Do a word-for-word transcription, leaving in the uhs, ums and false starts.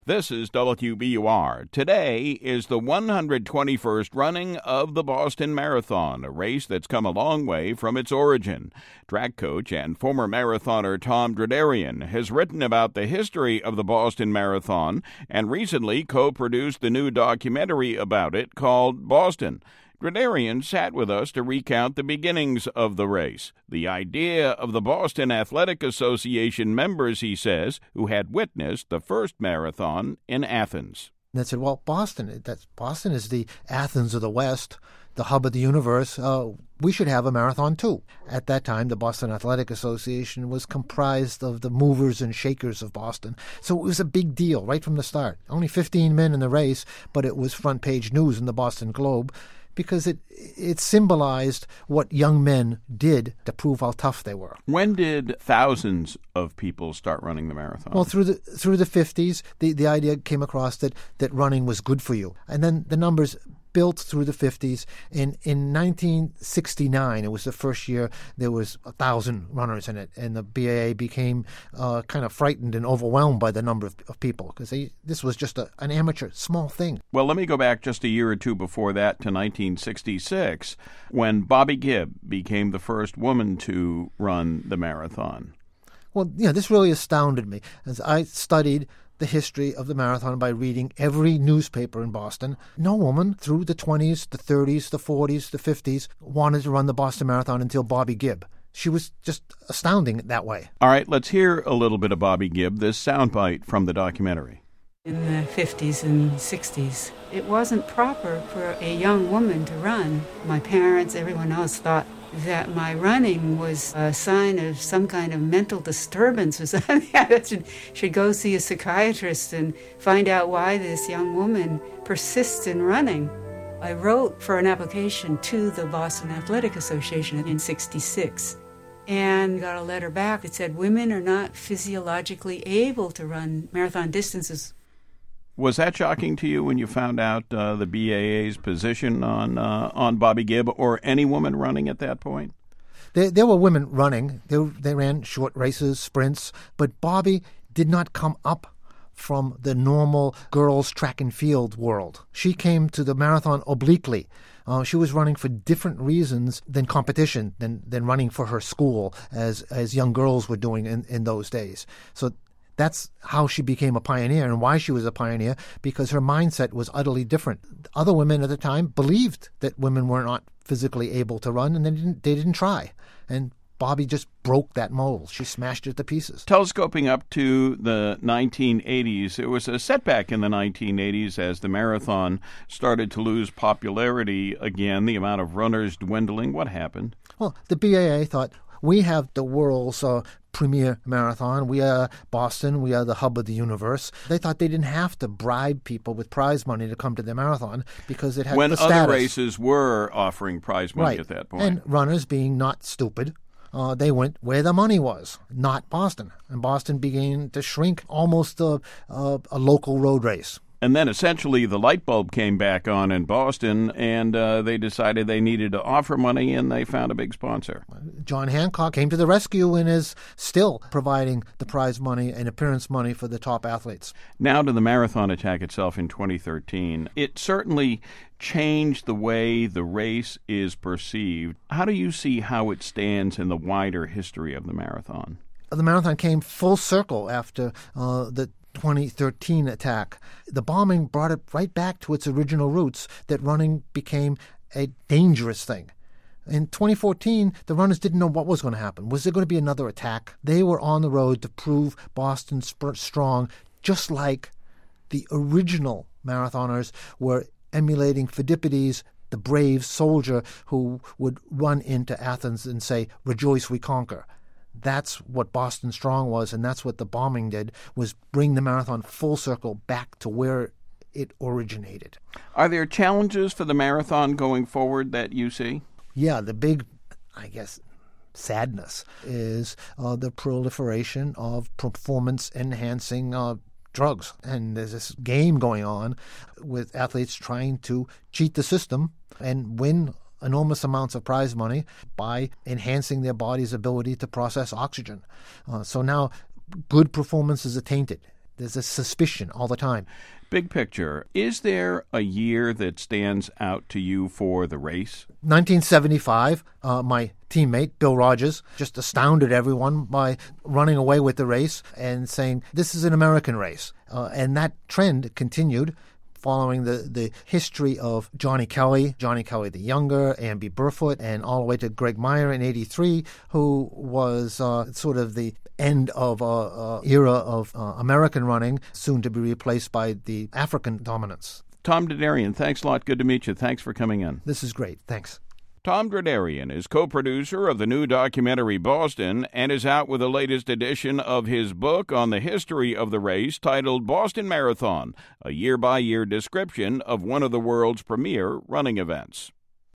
This is W B U R. Today is the one hundred twenty-first running of the Boston Marathon, a race that's come a long way from its origin. Track coach and former marathoner Tom Derderian has written about the history of the Boston Marathon and recently co-produced the new documentary about it called Boston. Derderian sat with us to recount the beginnings of the race, the idea of the Boston Athletic Association members, he says, who had witnessed the first marathon in Athens. And they said, well, Boston, that's, Boston is the Athens of the West, the hub of the universe. Uh, we should have a marathon, too. At that time, the Boston Athletic Association was comprised of the movers and shakers of Boston. So it was a big deal right from the start. Only fifteen men in the race, but it was front-page news in the Boston Globe, because it it symbolized what young men did to prove how tough they were. When did thousands of people start running the marathon? Well, through the through the fifties, the, the idea came across that, that running was good for you. And then the numbers built through the fifties. In in nineteen sixty-nine, it was the first year there was a thousand runners in it, and the B A A became uh, kind of frightened and overwhelmed by the number of, of people, because this was just a, an amateur, small thing. Well, let me go back just a year or two before that to nineteen sixty-six, when Bobby Gibb became the first woman to run the marathon. Well, yeah, this really astounded me, as I studied the history of the marathon by reading every newspaper in Boston. No woman through the twenties, the thirties, the forties, the fifties wanted to run the Boston Marathon until Bobby Gibb. She was just astounding that way. All right, let's hear a little bit of Bobby Gibb, this soundbite from the documentary. In the fifties and sixties, it wasn't proper for a young woman to run. My parents, everyone else thought that my running was a sign of some kind of mental disturbance or something. I should, should go see a psychiatrist and find out why this young woman persists in running. I wrote for an application to the Boston Athletic Association in sixty-six and got a letter back that said women are not physiologically able to run marathon distances. Was that shocking to you when you found out uh, the B A A's position on uh, on Bobby Gibb or any woman running at that point? There, there were women running. They, they ran short races, sprints, but Bobby did not come up from the normal girls' track and field world. She came to the marathon obliquely. Uh, she was running for different reasons than competition, than, than running for her school, as as young girls were doing in, in those days. So that's how she became a pioneer, and why she was a pioneer, because her mindset was utterly different. Other women at the time believed that women were not physically able to run, and they didn't, they didn't try. And Bobby just broke that mold. She smashed it to pieces. Telescoping up to the nineteen eighties, it was a setback in the nineteen eighties as the marathon started to lose popularity again, the amount of runners dwindling. What happened? Well, the B A A thought, we have the world's uh, premier marathon. We are Boston. We are the hub of the universe. They thought they didn't have to bribe people with prize money to come to the marathon because it had when the status. When other races were offering prize money right. at that point. And runners, being not stupid, uh, they went where the money was, not Boston. And Boston began to shrink, almost a, a, a local road race. And then essentially the light bulb came back on in Boston, and uh, they decided they needed to offer money, and they found a big sponsor. John Hancock came to the rescue and is still providing the prize money and appearance money for the top athletes. Now to the marathon attack itself in twenty thirteen. It certainly changed the way the race is perceived. How do you see how it stands in the wider history of the marathon? The marathon came full circle after uh, the twenty thirteen attack. The bombing brought it right back to its original roots, that running became a dangerous thing. In twenty fourteen, the runners didn't know what was going to happen. Was there going to be another attack? They were on the road to prove Boston strong, just like the original marathoners were emulating Phidippides, the brave soldier who would run into Athens and say, "Rejoice, we conquer." That's what Boston Strong was, and that's what the bombing did, was bring the marathon full circle back to where it originated. Are there challenges for the marathon going forward that you see? Yeah, the big, I guess, sadness is uh, the proliferation of performance-enhancing uh, drugs. And there's this game going on with athletes trying to cheat the system and win enormous amounts of prize money by enhancing their body's ability to process oxygen. Uh, so now good performances are tainted. There's a suspicion all the time. Big picture, is there a year that stands out to you for the race? nineteen seventy-five, uh, my teammate, Bill Rogers, just astounded everyone by running away with the race and saying, this is an American race. Uh, and that trend continued following the, the history of Johnny Kelly, Johnny Kelly the Younger, Amby Burfoot, and all the way to Greg Meyer in eighty-three, who was uh, sort of the end of a uh, uh, era of uh, American running, soon to be replaced by the African dominance. Tom Derderian, thanks a lot. Good to meet you. Thanks for coming in. This is great. Thanks. Tom Derderian is co-producer of the new documentary Boston and is out with the latest edition of his book on the history of the race titled Boston Marathon, a year-by-year description of one of the world's premier running events.